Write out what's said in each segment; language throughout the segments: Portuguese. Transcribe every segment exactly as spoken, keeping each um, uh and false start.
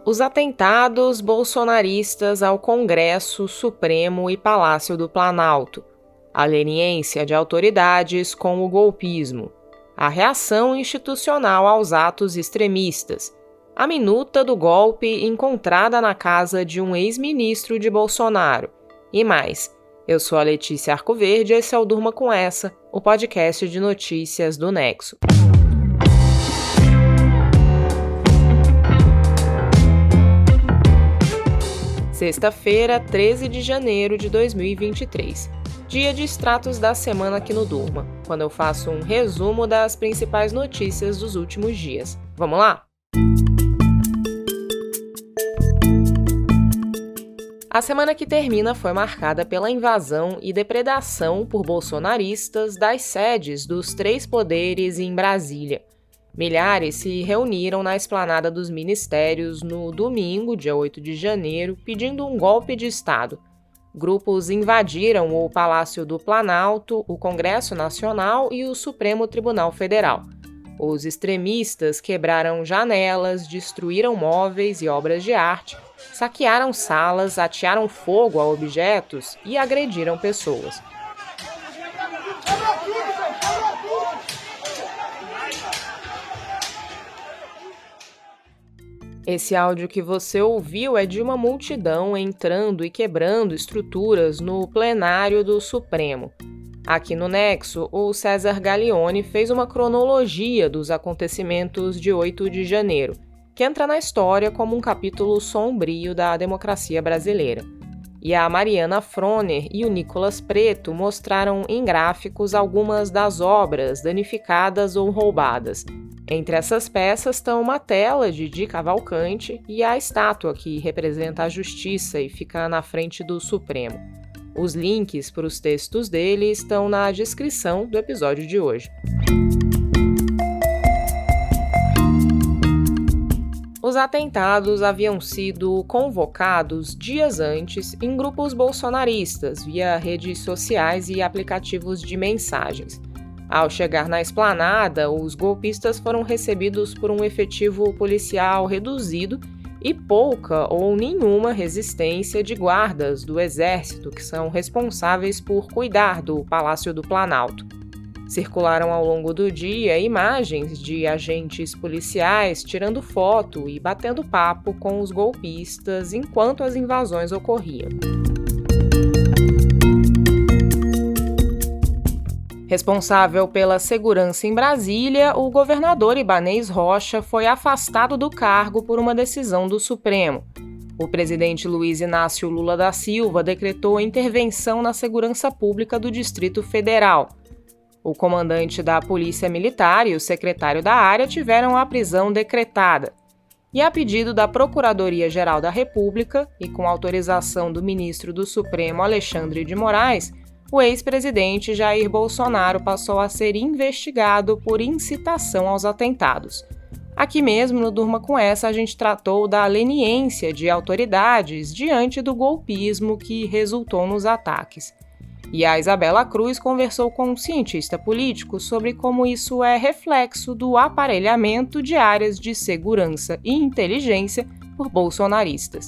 Os atentados bolsonaristas ao Congresso, Supremo e Palácio do Planalto. A leniência de autoridades com o golpismo. A reação institucional aos atos extremistas. A minuta do golpe encontrada na casa de um ex-ministro de Bolsonaro. E mais. Eu sou a Letícia Arcoverde e esse é o Durma Com Essa, o podcast de notícias do Nexo. Sexta-feira, treze de janeiro de dois mil e vinte e três. Dia de extratos da semana aqui no Durma, quando eu faço um resumo das principais notícias dos últimos dias. Vamos lá? A semana que termina foi marcada pela invasão e depredação por bolsonaristas das sedes dos três poderes em Brasília. Milhares se reuniram na esplanada dos ministérios no domingo, dia oito de janeiro, pedindo um golpe de Estado. Grupos invadiram o Palácio do Planalto, o Congresso Nacional e o Supremo Tribunal Federal. Os extremistas quebraram janelas, destruíram móveis e obras de arte, saquearam salas, atearam fogo a objetos e agrediram pessoas. Esse áudio que você ouviu é de uma multidão entrando e quebrando estruturas no plenário do Supremo. Aqui no Nexo, o César Galione fez uma cronologia dos acontecimentos de oito de janeiro, que entra na história como um capítulo sombrio da democracia brasileira. E a Mariana Froner e o Nicolas Preto mostraram em gráficos algumas das obras danificadas ou roubadas. Entre essas peças estão uma tela de Di Cavalcanti e a estátua que representa a justiça e fica na frente do Supremo. Os links para os textos dele estão na descrição do episódio de hoje. Os atentados haviam sido convocados dias antes em grupos bolsonaristas, via redes sociais e aplicativos de mensagens. Ao chegar na esplanada, os golpistas foram recebidos por um efetivo policial reduzido e pouca ou nenhuma resistência de guardas do Exército, que são responsáveis por cuidar do Palácio do Planalto. Circularam ao longo do dia imagens de agentes policiais tirando foto e batendo papo com os golpistas enquanto as invasões ocorriam. Responsável pela segurança em Brasília, o governador Ibanez Rocha foi afastado do cargo por uma decisão do Supremo. O presidente Luiz Inácio Lula da Silva decretou intervenção na segurança pública do Distrito Federal. O comandante da Polícia Militar e o secretário da área tiveram a prisão decretada. E a pedido da Procuradoria-Geral da República, e com autorização do ministro do Supremo Alexandre de Moraes, o ex-presidente Jair Bolsonaro passou a ser investigado por incitação aos atentados. Aqui mesmo, no Durma Com Essa, a gente tratou da leniência de autoridades diante do golpismo que resultou nos ataques. E a Isabela Cruz conversou com um cientista político sobre como isso é reflexo do aparelhamento de áreas de segurança e inteligência por bolsonaristas.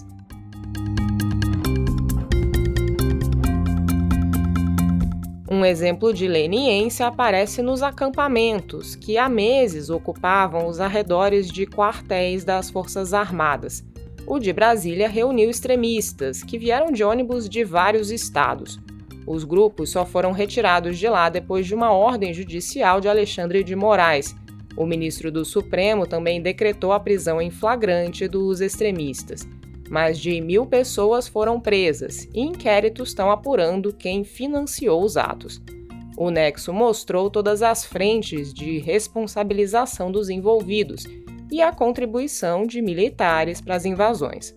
Um exemplo de leniência aparece nos acampamentos, que há meses ocupavam os arredores de quartéis das Forças Armadas. O de Brasília reuniu extremistas, que vieram de ônibus de vários estados. Os grupos só foram retirados de lá depois de uma ordem judicial de Alexandre de Moraes. O ministro do Supremo também decretou a prisão em flagrante dos extremistas. Mais de mil pessoas foram presas e inquéritos estão apurando quem financiou os atos. O Nexo mostrou todas as frentes de responsabilização dos envolvidos e a contribuição de militares para as invasões.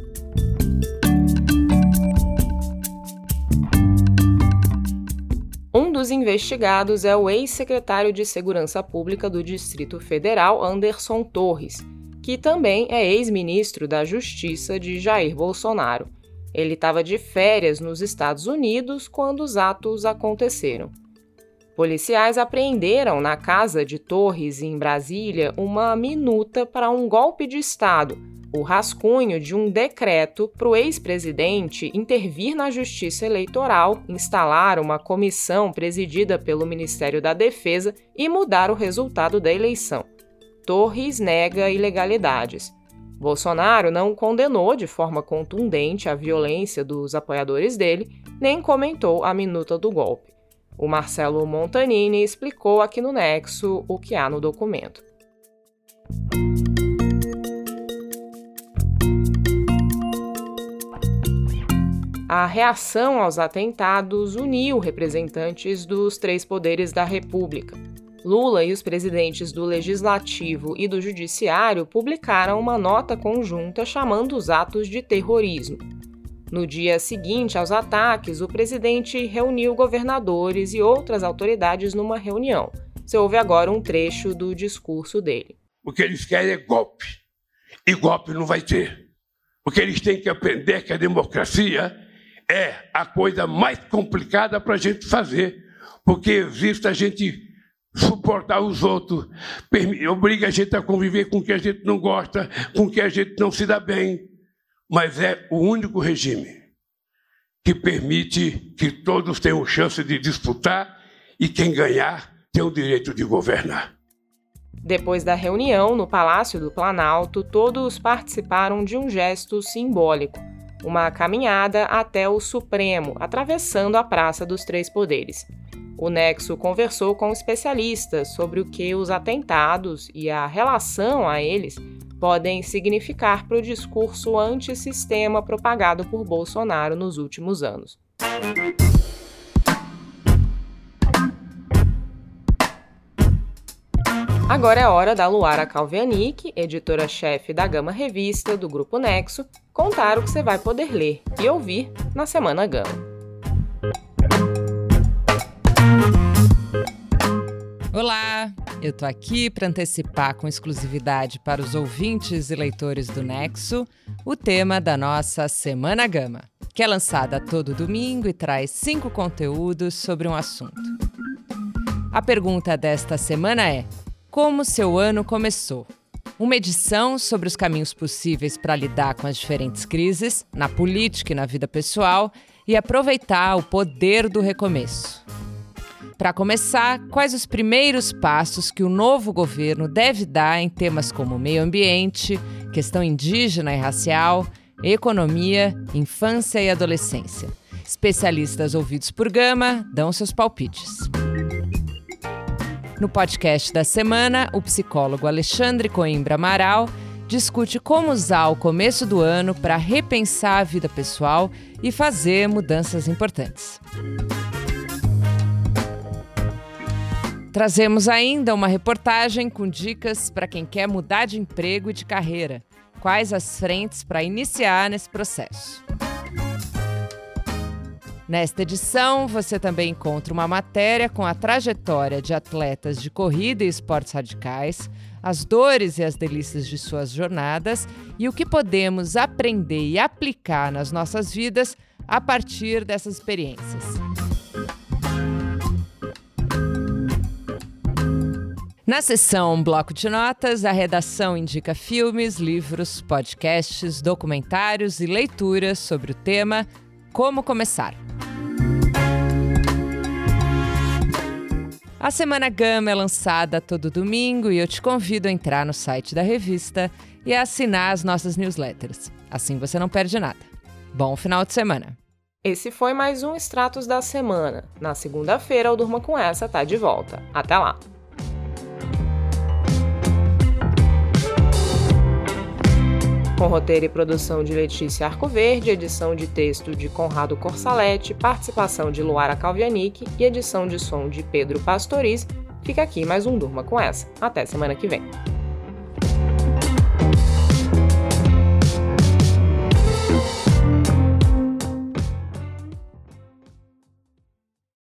Um dos investigados é o ex-secretário de Segurança Pública do Distrito Federal, Anderson Torres, que também é ex-ministro da Justiça de Jair Bolsonaro. Ele estava de férias nos Estados Unidos quando os atos aconteceram. Policiais apreenderam na casa de Torres, em Brasília, uma minuta para um golpe de Estado, o rascunho de um decreto para o ex-presidente intervir na Justiça Eleitoral, instalar uma comissão presidida pelo Ministério da Defesa e mudar o resultado da eleição. Torres nega ilegalidades. Bolsonaro não condenou de forma contundente a violência dos apoiadores dele, nem comentou a minuta do golpe. O Marcelo Montanini explicou aqui no Nexo o que há no documento. A reação aos atentados uniu representantes dos três poderes da República. Lula e os presidentes do Legislativo e do Judiciário publicaram uma nota conjunta chamando os atos de terrorismo. No dia seguinte aos ataques, o presidente reuniu governadores e outras autoridades numa reunião. Você ouve agora um trecho do discurso dele. O que eles querem é golpe. E golpe não vai ter. O que eles têm que aprender é que a democracia é a coisa mais complicada para a gente fazer. Porque existe a gente suportar os outros, obriga a gente a conviver com o que a gente não gosta, com o que a gente não se dá bem. Mas é o único regime que permite que todos tenham chance de disputar e quem ganhar tem o direito de governar. Depois da reunião no Palácio do Planalto, todos participaram de um gesto simbólico, uma caminhada até o Supremo, atravessando a Praça dos Três Poderes. O Nexo conversou com especialistas sobre o que os atentados e a relação a eles podem significar para o discurso antissistema propagado por Bolsonaro nos últimos anos. Agora é hora da Luara Calvianic, editora-chefe da Gama Revista do Grupo Nexo, contar o que você vai poder ler e ouvir na Semana Gama. Olá, eu tô aqui para antecipar com exclusividade para os ouvintes e leitores do Nexo o tema da nossa Semana Gama, que é lançada todo domingo e traz cinco conteúdos sobre um assunto. A pergunta desta semana é: como seu ano começou? Uma edição sobre os caminhos possíveis para lidar com as diferentes crises, na política e na vida pessoal, e aproveitar o poder do recomeço. Para começar, quais os primeiros passos que o novo governo deve dar em temas como meio ambiente, questão indígena e racial, economia, infância e adolescência? Especialistas ouvidos por Gama dão seus palpites. No podcast da semana, o psicólogo Alexandre Coimbra Amaral discute como usar o começo do ano para repensar a vida pessoal e fazer mudanças importantes. Trazemos ainda uma reportagem com dicas para quem quer mudar de emprego e de carreira. Quais as frentes para iniciar nesse processo? Nesta edição, você também encontra uma matéria com a trajetória de atletas de corrida e esportes radicais, as dores e as delícias de suas jornadas e o que podemos aprender e aplicar nas nossas vidas a partir dessas experiências. Na seção Bloco de Notas, a redação indica filmes, livros, podcasts, documentários e leituras sobre o tema Como Começar. A Semana Gama é lançada todo domingo e eu te convido a entrar no site da revista e a assinar as nossas newsletters. Assim você não perde nada. Bom final de semana! Esse foi mais um Extratos da Semana. Na segunda-feira, o Durma Com Essa tá de volta. Até lá! Com roteiro e produção de Letícia Arcoverde, edição de texto de Conrado Corsaletti, participação de Luara Calvianic e edição de som de Pedro Pastoriz, fica aqui mais um Durma Com Essa. Até semana que vem.